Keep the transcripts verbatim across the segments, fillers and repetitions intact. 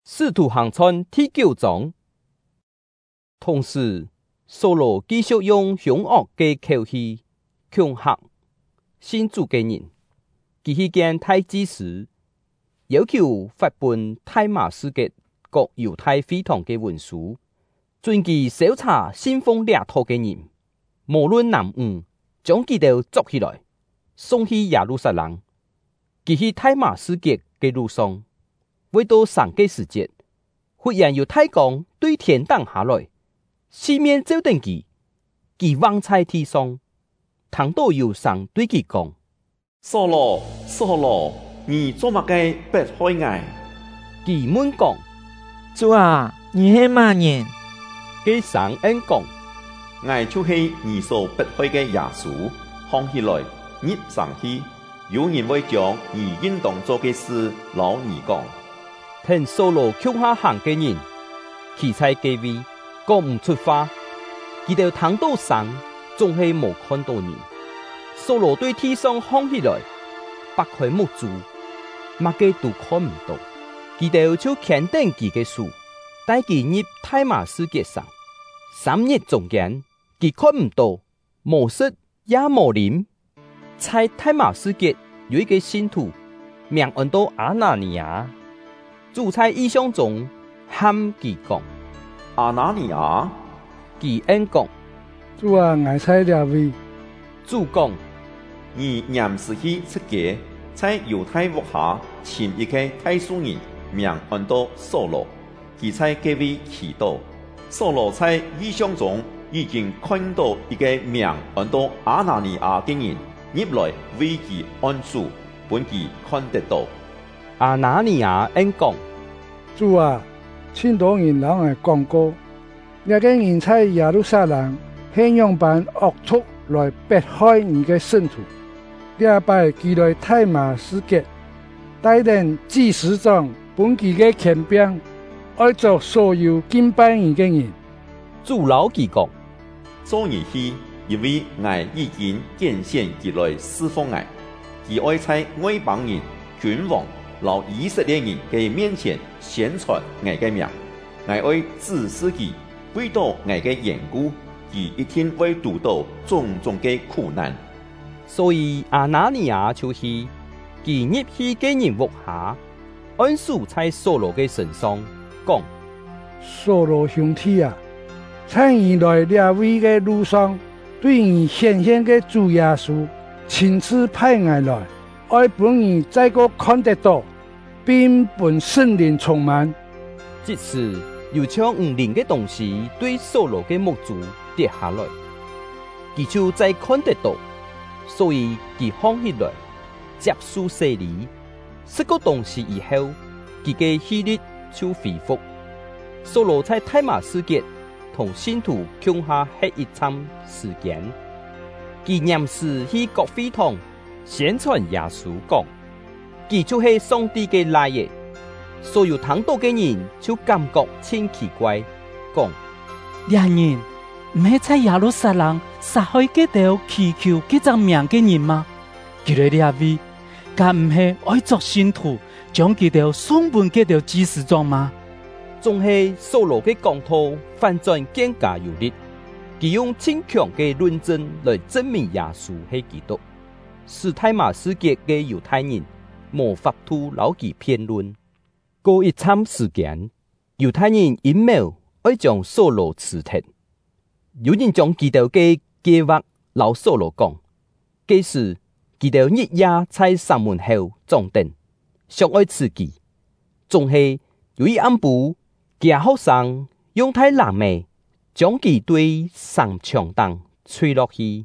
使徒行传第九章。同时，扫罗继续用凶恶的口气恐吓信主的人。他去见大祭司，要求发本大马士革各犹太会堂的文书，准其搜查信奉掠夺的人，无论男女，将他们捉起来，送去耶路撒冷。他去大马士革的路上，未到三个时节，忽然有太光对天挡下来，四面照定他，他望在天上，聽到有聲對他講： 掃羅，掃羅，你做乜嘅迫害我？ 他問講： 主啊，你係乜人？ 佢聲應講： 我就是你所迫害嘅耶穌，放起來，入上去。有人會將你應當做嘅事老你講。 聽掃羅腳下行嘅人，企在嗰位講唔出話，佢哋聽到聲，總係冇看到人。掃羅對天上看起來，擘開目睭，乜嘅都看唔到。佢哋就牽定佢嘅手，帶佢入大馬士革城。三日中間，佢看唔到，冇食也冇飲。在大馬士革有一個信徒，名叫做亞拿尼亞。主在異象中喊佢講： 亞拿尼亞， 佢應講： 主啊，我在這位。 主講： 你嚴時去出家，在猶太屋下請一個大數人，名叫做掃羅，佢在嗰位祈禱。掃羅在異象中已經看到一個名叫做亞拿尼亞嘅人入來為佢按手，本佢看得到。 亞拿尼亞應講： 主啊，很多人老我講過，那個人在耶路撒冷向用般惡毒來迫害你嘅聖徒。禮拜佢來大馬士革，帶領祭司長本佢嘅權柄，愛做所有敬拜你嘅人。 主老佢講： 做而去，因為我已經揀選佢來侍奉我，佢愛在外邦人、君王、老以色列人嘅面前宣傳我嘅名，我愛指示佢，為到我嘅緣故，佢一定會遇到種種嘅苦難。 所以亞拿尼亞就去，佢入去嘅人屋下，按手在掃羅嘅身上，講： 掃羅兄弟啊，在你來這位嘅路上，對你顯現嘅主耶穌親自派我來，愛本你再個看得到，並本聖靈充滿。 即時有像五靈嘅東西對掃羅嘅目睭跌下來，佢就再看得到，所以佢放起來，接受洗禮。這個東西以後，佢嘅氣力就恢復。掃羅在大馬士革同信徒共下喺一場時間，佢嚴時去各會堂宣傳耶穌講，佢就係上帝嘅來耶。所有聽到嘅人就感覺真奇怪，講： 兩人唔係在耶路撒冷殺害嗰條祈求嗰隻名嘅人嗎？佢哋呢位，敢唔係愛作信徒，將佢條送本嗰條祭司長嗎？ 仲係掃羅嘅講道反轉更加有力，佢用堅強嘅論證來證明耶穌係基督，使大馬士革嘅猶太人無法度留佢辯論。過一段時間，猶太人陰謀愛將掃羅辭退，有人將佢哋嘅計劃老掃羅講，幾時佢哋日夜在城門口裝訂，想愛刺佢，仲係有一暗部假學生用太冷眉將佢對城牆燈吹落去。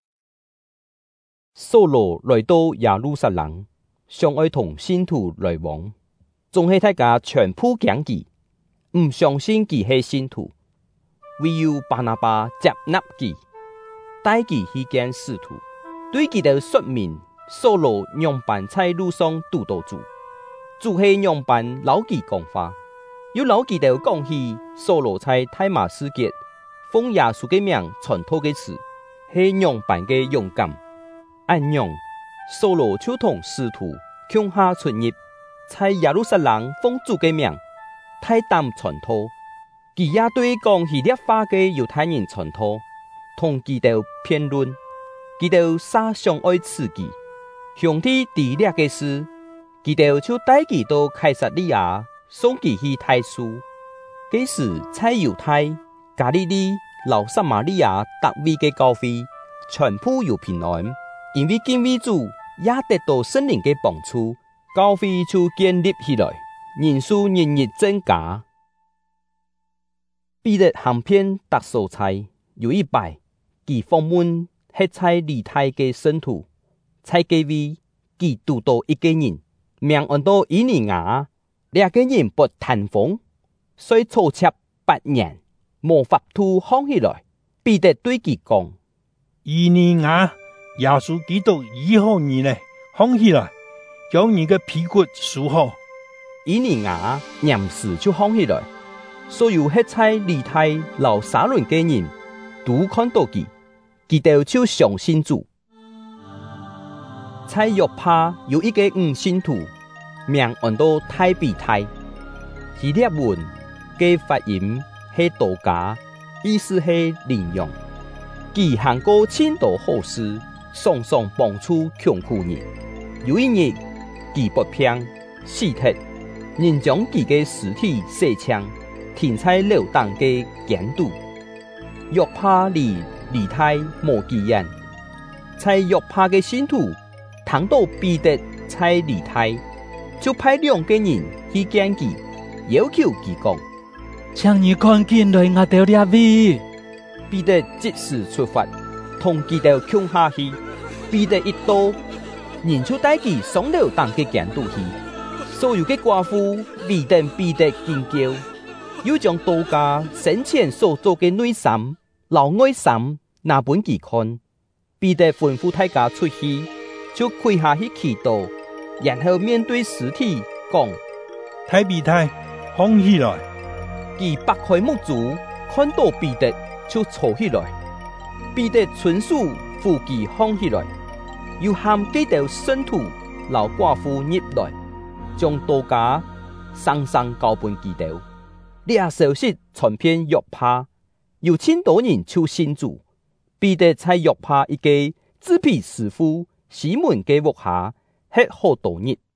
掃羅來到耶路撒冷，想愛同信徒來往。仲係大家全部驚佢，唔相信佢係信徒，唯有巴拿巴接納佢，帶佢去見使徒，對佢哋說明掃羅樣板在路上拄到主，主係樣板老佢講話，要老佢哋講起掃羅在大馬士革奉耶穌嘅名傳道嘅事，係樣板嘅勇敢。按樣，掃羅就同使徒共下出入。在耶路撒冷奉主嘅名， 太淡传统，佢也對講希臘化嘅猶太人傳統，同佢哋辯論，佢哋撒上愛刺激，上帝治略嘅事，佢哋就帶佢到凱撒利亞，送佢去太書。嗰時在猶太、加利利、老撒瑪利亞特位嘅教會，全部有平安，因為敬畏主也得到聖靈嘅幫助，教會就建立起來，人數日日增加。彼得行遍特所在，有一擺，佢訪問係在離太嘅聖徒，在嗰位，佢遇到一個人，名按到以尼雅，呢個人不談風，雖坐車八年，無法度放起來。彼得對佢講： 以尼雅，耶穌基督醫好你呢，放起來，將你嘅皮骨梳好。 以尼雅臨時就放起來。所有喺在離太老撒倫嘅人都看到佢，佢哋就相信主。在約帕有一個五信徒，名按到太比太，希臘文嘅發音係多加，意思係領養。佢行過千多好事，常常幫助窮苦人。有一日，佢不平死脫，人將佢嘅屍體洗淨。停在流蕩嘅監督，約帕離離太無幾遠，在約帕嘅信徒聽到彼得在離太，就派兩個人去見佢，要求佢講： 請你趕緊來我哋呢位。 彼得即時出發，同佢哋衝下去。彼得一到，人就帶佢上流蕩嘅監督去，所有嘅寡婦未等彼得見叫。又將多加生前所做嘅內衫、老外衫拿本佢看，彼得吩咐大家出去，就跪下去祈禱，然後面對屍體講： 太比太，放起來！ 佢擘開目睭，看到彼得就坐起來，彼得親手扶佢放起來，又喊幾條信徒老寡婦入來，將多加生生交本佢哋。呢個消息傳遍約帕，有千多人就信主。彼得在約帕一個支皮師傅西門嘅屋下吃好多日。